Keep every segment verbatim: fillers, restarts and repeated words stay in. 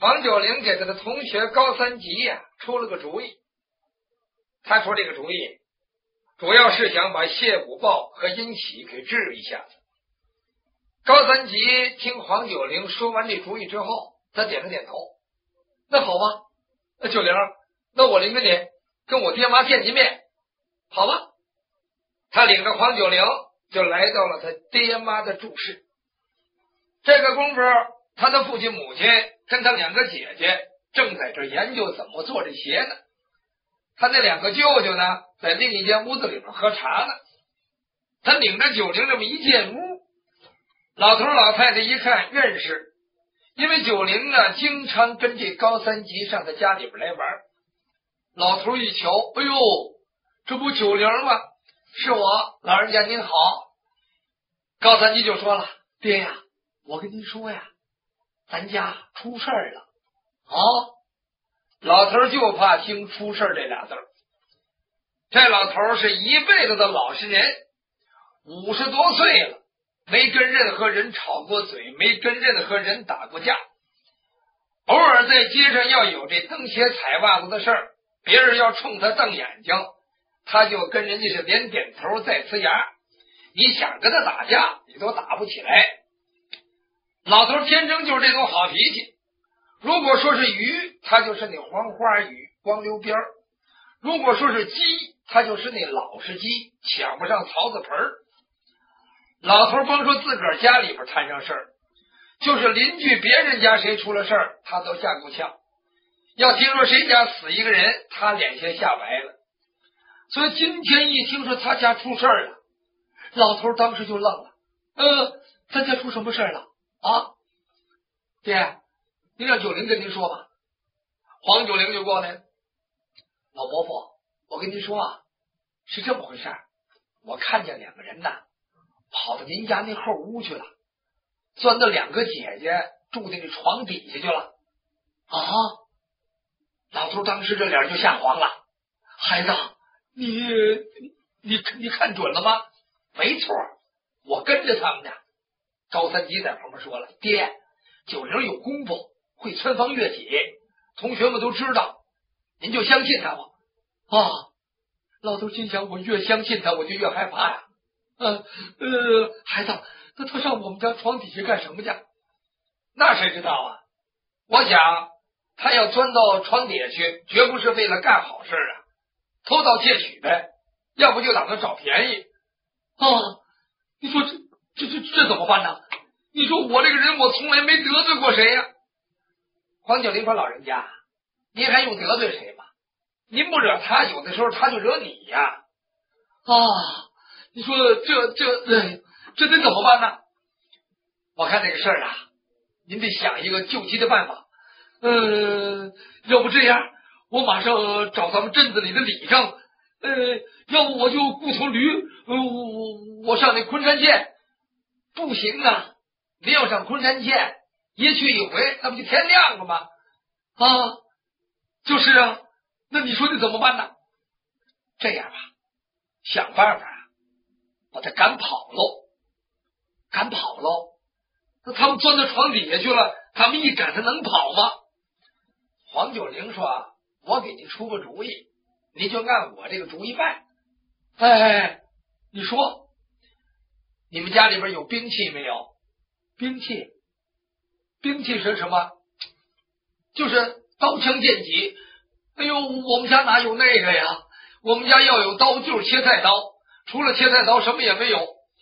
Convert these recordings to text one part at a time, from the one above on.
黄九龄给他的同学高三吉呀、啊、出了个主意。他说这个主意主要是想把谢古豹和殷启给治一下子。高三吉听黄九龄说完这主意之后，他点了点头。那好吧，那九龄，那我领着你跟我爹妈见见面，好吧？他领着黄九龄就来到了他爹妈的住室。这个功夫，他的父亲母亲跟他两个姐姐正在这研究怎么做这鞋呢。他那两个舅舅呢，在另一间屋子里边喝茶呢。他领着九龄这么一进屋，老头老太太一看认识，因为九龄啊经常跟这高三吉上他家里边来玩。老头一瞧，哎呦，这不九龄吗？是我，老人家您好。高三吉就说了，爹呀，我跟您说呀，咱家出事儿了。啊，老头就怕听出事这俩字儿。这老头是一辈子的老实人，五十多岁了，没跟任何人吵过嘴，没跟任何人打过架。偶尔在街上要有这蹬鞋踩袜子的事儿，别人要冲他瞪眼睛，他就跟人家是连点头再呲牙。你想跟他打架，你都打不起来。老头天生就是这种好脾气。如果说是鱼，他就是那黄花鱼，光溜边儿；如果说是鸡，他就是那老实鸡，抢不上槽子盆儿。老头甭说自个儿家里边摊上事儿，就是邻居别人家谁出了事儿，他都吓够呛。要听说谁家死一个人，他脸先吓白了。所以今天一听说他家出事儿了，老头当时就愣了。呃，咱家出什么事儿了啊？爹，您让九龄跟您说吧。黄九龄就过来了。老伯父，我跟您说啊，是这么回事儿。我看见两个人呐，跑到您家那后屋去了，钻到两个姐姐住的那床底下去了。啊！老头当时这脸就吓黄了。孩子，你你你看准了吗？没错，我跟着他们呢。高三吉在旁边说了，爹，九龄有功夫，会穿房越脊，同学们都知道，您就相信他吧。啊！老头心想，我越相信他，我就越害怕呀。呃呃，孩子，那他上我们家床底下干什么去？那谁知道啊？我想他要钻到床底下去，绝不是为了干好事啊，偷盗窃取呗，要不就打算找便宜。啊！你说这这这这怎么办呢？你说我这个人，我从来没得罪过谁呀、啊？黄九龄说，老人家，您还用得罪谁吗？您不惹他，有的时候他就惹你呀。啊！你说这这这这得怎么办呢？我看这个事儿啊，您得想一个救急的办法。呃，要不这样，我马上找咱们镇子里的李正，呃，要不我就雇头驴，呃，我我上那昆山县。不行啊，您要上昆山县，一去一回，那不就天亮了吗？啊，就是啊，那你说得怎么办呢？这样吧，想办法把他赶跑喽，赶跑喽。那他们钻到床底下去了，他们一赶，他能跑吗？黄九龄说，我给您出个主意，您就按我这个主意办。哎，你说你们家里边有兵器没有？兵器？兵器是什么？就是刀枪剑戟。哎呦，我们家哪有那个呀？我们家要有刀就是切菜刀，除了切菜刀什么也没有。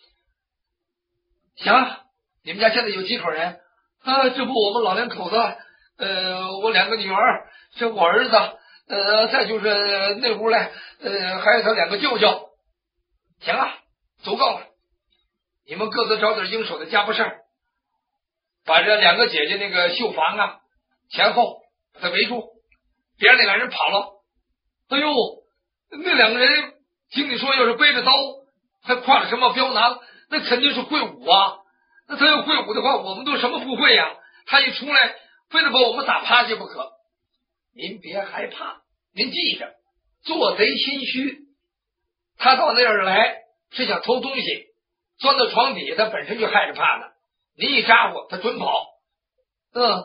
行，你们家现在有几口人？啊，这不我们老两口子，呃，我两个女儿，这我儿子，呃，再就是那屋来，呃，还有他两个舅舅。行了，足够了。你们各自找点应手的家伙事儿，把这两个姐姐那个绣房啊前后把他围住，别让那俩人跑了。哎呦，那两个人听你说要是背着刀，还挎着什么镖囊，那肯定是会武啊。那他要会武的话，我们都什么不会呀、啊？他一出来，非得把我们打趴下不可。您别害怕，您记着，做贼心虚。他到那儿来是想偷东西，钻到床底下，他本身就害着怕呢。您一扎呼，他准跑。嗯，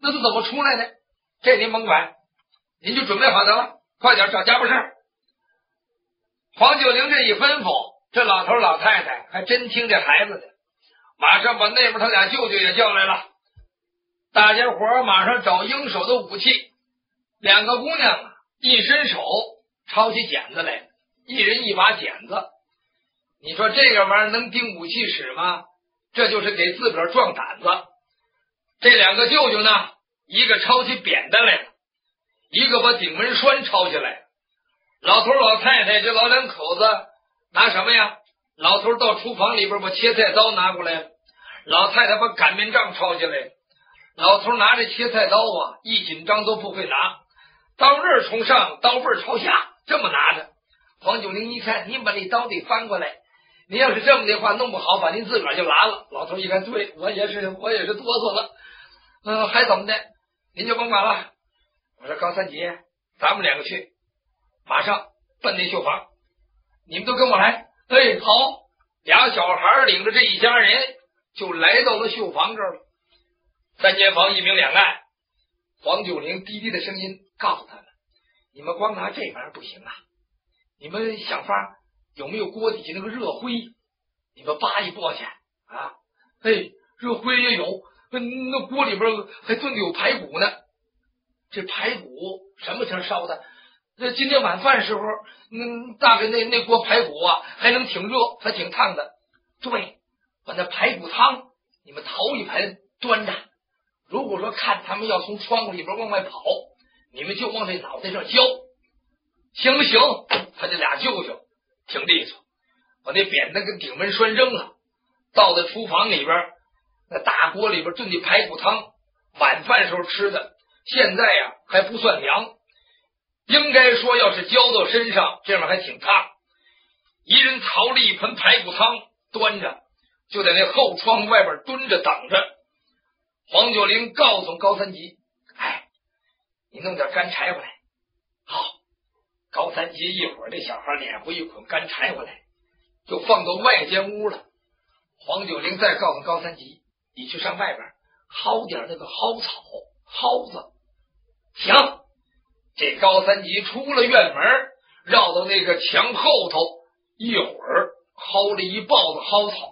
那是怎么出来的？这您甭管，您就准备好得了，快点找家伙事。黄九龄这一吩咐，这老头老太太还真听这孩子的，马上把那边他俩舅舅也叫来了。大家伙马上找应手的武器，两个姑娘啊，一伸手抄起剪子来，一人一把剪子。你说这个玩意儿能钉武器使吗？这就是给自个儿壮胆子。这两个舅舅呢，一个抄起扁担来了，一个把顶门栓抄下来。老头老太太这老两口子拿什么呀？老头到厨房里边把切菜刀拿过来了，老太太把擀面杖抄下来了。老头拿着切菜刀啊，一紧张都不会拿，刀刃冲上，刀背朝下，这么拿着。黄九龄一看，您把那刀得翻过来，您要是这么的话，弄不好把您自个儿就拉了。老头一看，对，我也是，我也是哆嗦了。嗯、呃，还怎么的？您就甭管了。我说高三姐，咱们两个去，马上奔那绣房，你们都跟我来。哎，好，俩小孩领着这一家人就来到了绣房这儿了。三间房一明两暗，黄九龄低低的声音告诉他们：你们光拿这玩意儿不行啊，你们想法有没有锅底下那个热灰？你们扒一拨去啊！哎，热灰也有，那锅里边还炖的有排骨呢。这排骨什么前烧的？那今天晚饭时候，嗯，大概那那锅排骨啊，还能挺热，还挺烫的。对，把那排骨汤你们头一盆端着。如果说看他们要从窗户里边往外跑，你们就往这脑袋上浇，行不行？他这俩舅舅挺利索，把那扁担跟顶门栓扔了，倒在厨房里边，那大锅里边炖的排骨汤，晚饭时候吃的，现在呀还不算凉，应该说要是浇到身上，这样还挺烫。一人掏了一盆排骨汤端着，就在那后窗外边蹲着等着。黄九龄告诉高三吉：哎，你弄点干柴回来。好，高三吉一会儿这小孩脸回一捆干柴回来，就放到外间屋了。黄九龄再告诉高三吉：你去上外边薅点那个蒿草蒿子。行，这高三吉出了院门，绕到那个墙后头，一会儿薅了一抱子蒿草，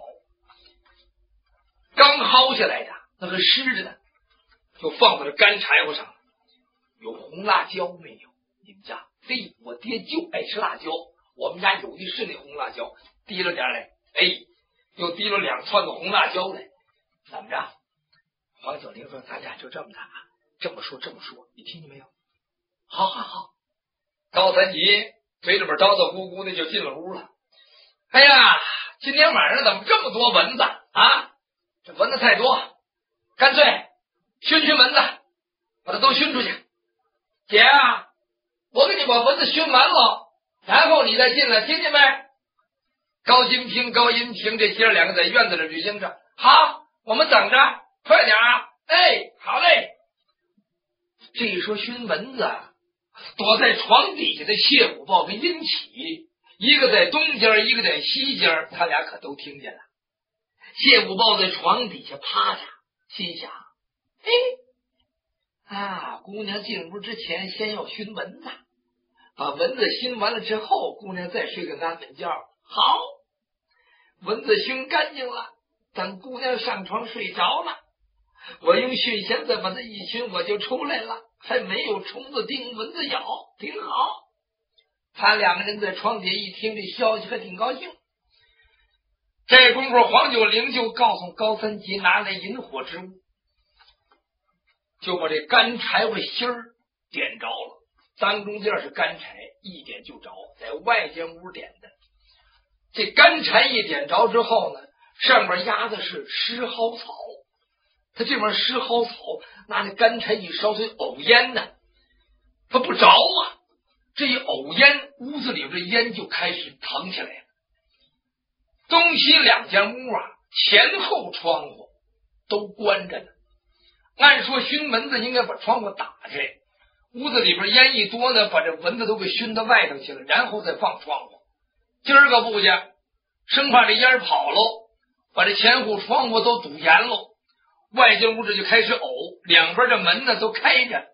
刚薅下来的那个湿着的，就放到这干柴火上。有红辣椒没有？你们家？嘿，我爹就爱吃辣椒，我们家有的是那红辣椒，提了点来。哎，又提了两串的红辣椒来。怎么着？黄九龄说：“咱俩就这么打，这么说这么说，你听见没有？”好好好。高三吉嘴里边叨叨咕咕的就进了屋了。哎呀，今天晚上怎么这么多蚊子啊？这蚊子太多。干脆熏熏蚊子，把它都熏出去。姐啊，我给你把蚊子熏完了，然后你再进来，听见没？高金平、高银平这些两个在院子里就应着：好，我们等着，快点啊！哎，好嘞。这一说熏蚊子，躲在床底下的谢五豹跟殷启，一个在东间，一个在西间，他俩可都听见了。谢五豹在床底下趴着，心想：哎，啊，姑娘进屋之前先要熏蚊子，把蚊子熏完了之后，姑娘再睡个安稳觉。好，蚊子熏干净了，等姑娘上床睡着了，我用熏仙子把它一熏，我就出来了，还没有虫子叮，蚊子咬，挺好。他两个人在床底下一听这消息，还挺高兴。这功夫，黄九龄就告诉高三吉拿来引火之物，就把这干柴火芯儿点着了。当中间是干柴，一点就着，在外间屋点的。这干柴一点着之后呢，上面压的是湿蒿草。他这边湿蒿草拿那干柴一烧，它偶烟呢，它不着啊。这一偶烟，屋子里边的烟就开始腾起来了。东西两间屋啊，前后窗户都关着呢。按说熏蚊子应该把窗户打开，屋子里边烟一多呢，把这蚊子都给熏到外头去了，然后再放窗户。今儿个不去，生怕这烟跑喽，把这前后窗户都堵严喽。外间屋这就开始呕， 两边的门呢都开着。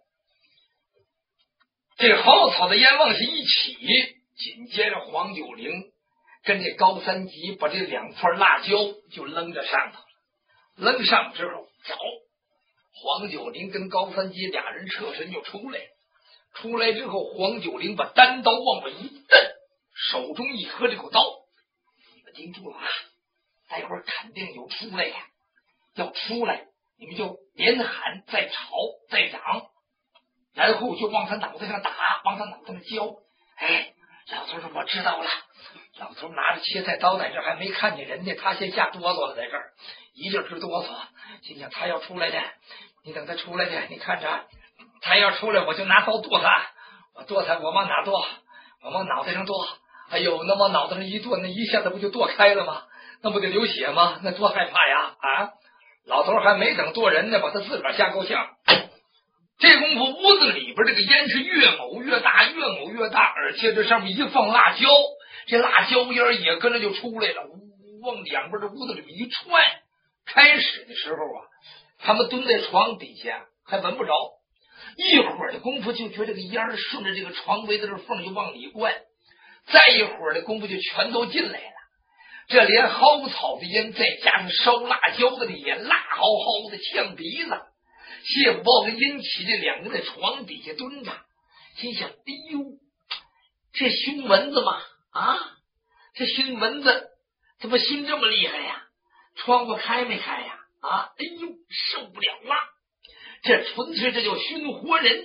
这蒿草的烟往下一起，紧接着黄九龄跟这高三吉把这两块辣椒就扔在上头了。扔上之后，走，黄九龄跟高三吉俩人侧身就出来了。出来之后，黄九龄把单刀往外一蹬，手中一合这口刀，你们盯住了啊！待会儿肯定有出来的，要出来你们就连喊再吵再嚷，然后就往他脑袋上打，往他脑袋上浇。哎，老头说我知道了。老头拿着切菜刀在这还没看见人呢，他先吓哆嗦了，在这儿一劲直哆嗦，心想他要出来的，你等他出来的，你看着他要出来我就拿刀剁他，我剁他我往哪剁？我往脑袋上剁。哎呦，那往脑袋上一剁，那一下子不就剁开了吗？那不得流血吗？那多害怕呀！啊，老头还没等剁人呢，把他自个儿吓够呛。这功夫屋子里边这个烟是越抹越大，越抹越大，而且这上面一放辣椒，这辣椒烟也跟着就出来了，往两边的屋子里面一窜。开始的时候啊，他们蹲在床底下还闻不着，一会儿的功夫就觉得这个烟顺着这个床围的这缝就往里灌，再一会儿的功夫就全都进来了。这连蒿草的烟再加上烧辣椒的也辣嚎嚎的呛鼻子。谢五豹跟殷启这两个在床底下蹲着，心想：哎呦，这熏蚊子嘛啊，这熏蚊子怎么熏这么厉害呀？窗户开没开呀？啊，哎呦，受不了了！这纯粹这叫熏活人。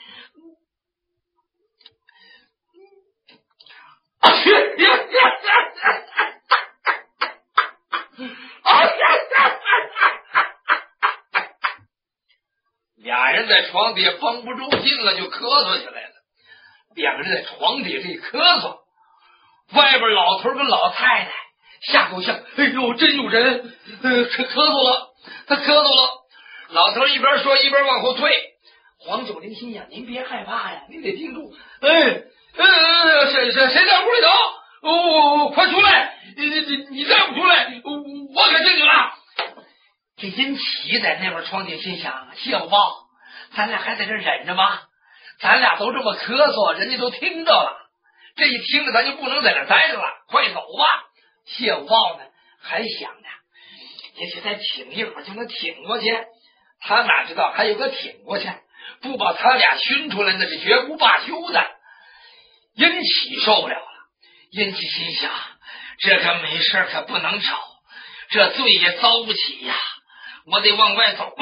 俩人在床底下绷不住劲了，就咳嗽起来了。两个人在床底下这咳嗽，外边老头跟老太太吓够呛，哎呦，真有人，呃，咳咳嗽了，他咳嗽了。老头一边说一边往后退。黄九龄心想：您别害怕呀，您得盯住。哎，呃，谁谁谁在屋里头？哦，快出来！你你你再不出来，我可进去了。这殷启在那边床底心想：谢五豹，咱俩还在这忍着吗？咱俩都这么咳嗽，人家都听着了。这一听着，咱就不能在这待着了，快走吧。谢五豹呢，还想着，也许再挺一会儿就能挺过去。他哪知道还有个挺过去，不把他俩熏出来，那是绝不罢休的。殷启受不了了，殷启心想：这可没事，可不能吵，这罪也遭不起呀，我得往外走。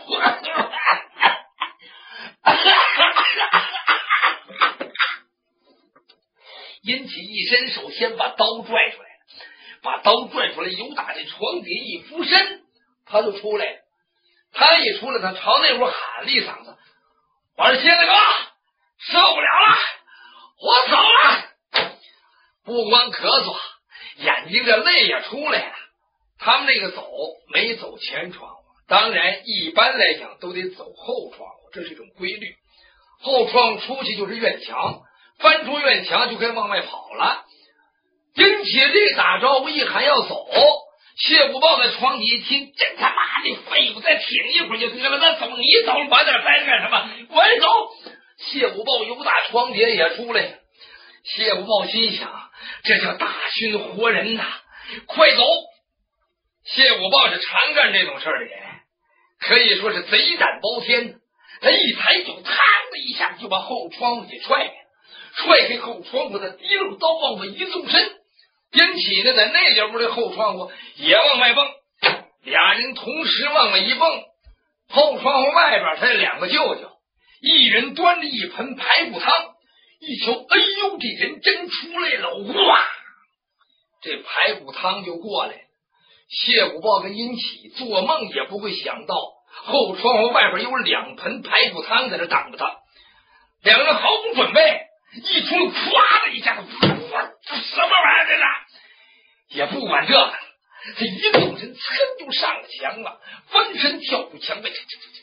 殷启一伸手，先把刀拽出来了，把刀拽出来，由打这床底一俯身，他就出来了。他一出来，他朝那屋喊了一嗓子：“我说谢大哥，受不了了，我走了。”不光咳嗽，眼睛这泪也出来了。他们那个走没走前窗户，当然一般来讲都得走后窗户，这是一种规律。后窗出去就是院墙，翻出院墙就可以往外跑了。殷启这打招呼一喊要走，谢五豹在床底一听，这他妈的废物，再挺一会儿就得了，那走你走了，把点待着干什么？我也走。谢五豹由打床底也出来了。谢五豹心想，这叫大熏活人呐，快走！谢五豹是常干这种事儿的人，可以说是贼胆包天。他一抬脚，嘡的一下就把后窗户给踹开，踹开后窗户，他提溜刀往外一纵身。殷启呢，在那边屋的后窗户也往外蹦，俩人同时往外一蹦。后窗户外边，他这两个舅舅，一人端着一盆排骨汤，一瞧，哎呦，这人真出来了！哇，这排骨汤就过来了。谢五豹跟殷启做梦也不会想到，后窗户外边有两盆排骨汤在这等着他。两个人毫无准备，一出来，咵的一下子，什么玩意儿这是？也不管这个，这一纵身，噌就上了墙了，翻身跳入墙背，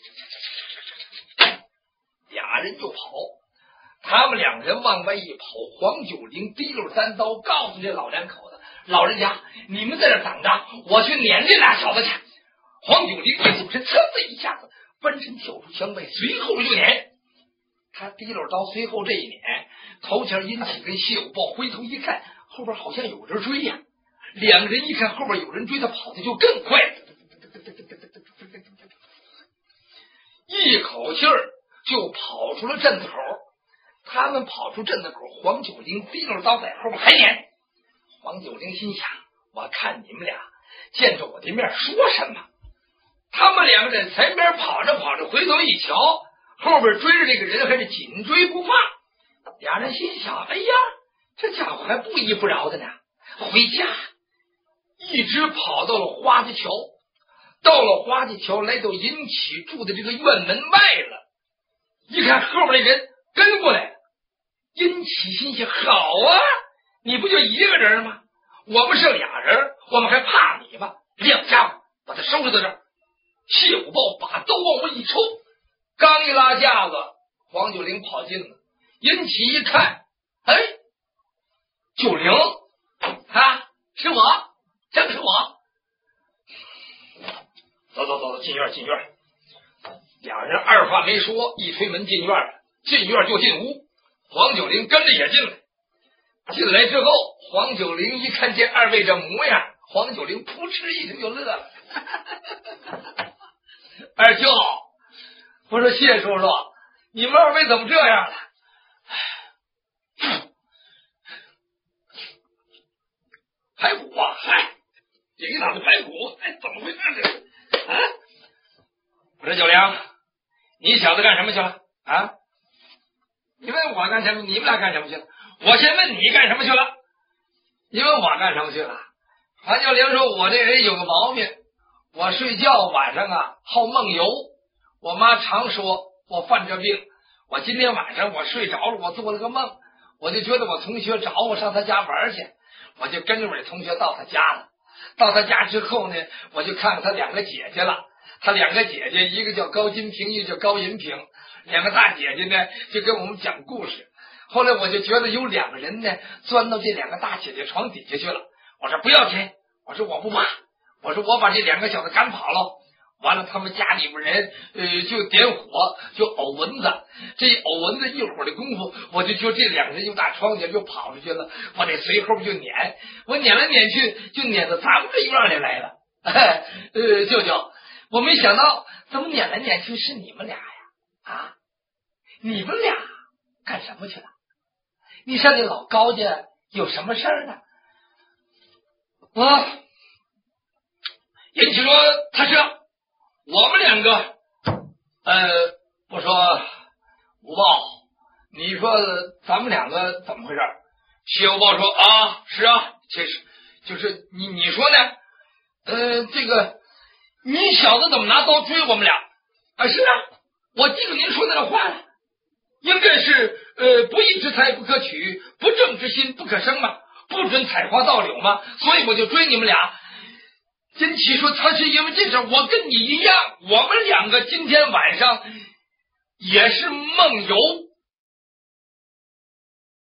俩人就跑。他们两人往外一跑，黄九龄提溜单刀，告诉这老两口子：“老人家，你们在这等着，我去撵这俩小子去。”黄九龄一纵身，噌的一下子翻身跳出墙外，随后就撵。他提溜刀，随后这一撵，头前殷启跟谢武豹回头一看，后边好像有人追呀、啊。两个人一看后边有人追，他跑的就更快了，一口气儿就跑出了镇子口。他们跑出镇子口，黄九龄提溜刀在后边还撵。黄九龄心想，我看你们俩见着我的面说什么。他们两个人前边跑着跑着，回头一瞧，后边追着这个人还是紧追不放。俩人心想，哎呀，这家伙还不依不饶的呢，回家。一直跑到了花家桥，到了花家桥，来到尹启住的这个院门外了。一看后边的人跟过来了，殷启心想，好啊，你不就一个人吗？我们是俩人，我们还怕你吗？两家伙把他收拾到这儿。谢武豹把刀往我一抽，刚一拉架子，黄九龄跑近了。殷启一看，哎，九龄啊，是我，正是我。走走走，进院进院。俩人二话没说，一推门进院了。进院就进屋，黄九龄跟着也进来。进来之后，黄九龄一看见二位这模样，黄九龄扑哧一声就乐了。二舅，我说谢叔叔，你们二位怎么这样了？排骨啊，嗨，这一打的排骨，哎，怎么回事这？啊！我说九龄，你小子干什么去了？啊？你问我干什么？你们俩干什么去了？我先问你干什么去了？你问我干什么去了？韩九龄说，我这人有个毛病，我睡觉晚上啊好梦游。我妈常说我犯这病。我今天晚上我睡着了，我做了个梦，我就觉得我同学找我上他家玩去，我就跟着我这同学到他家了。到他家之后呢，我就看看他两个姐姐了。他两个姐姐，一个叫高金平，一个叫高银平。两个大姐姐呢就跟我们讲故事。后来我就觉得有两个人呢钻到这两个大姐姐床底下去了。我说不要紧，我说我不怕，我说我把这两个小子赶跑了。完了他们家里边人呃就点火，就偶蚊子。这一偶蚊子一会儿的功夫，我就觉得这两个人就打窗前就跑出去了。我得随后就撵，我撵来撵去，就撵到咱们这院里来了。呃舅舅，我没想到怎么撵来撵去是你们俩呀？啊，你们俩干什么去了？你上那老高家有什么事儿呢？啊，人家说他是我们两个，呃，我说武豹，你说咱们两个怎么回事？谢武豹说啊，是啊，这是就是你你说呢？呃，这个你小子怎么拿刀追我们俩？啊，是啊，我记住您说那个话了，应该是呃不义之财不可取，不正之心不可生嘛，不准采花盗柳嘛，所以我就追你们俩。金奇说他是因为这事，我跟你一样，我们两个今天晚上也是梦游，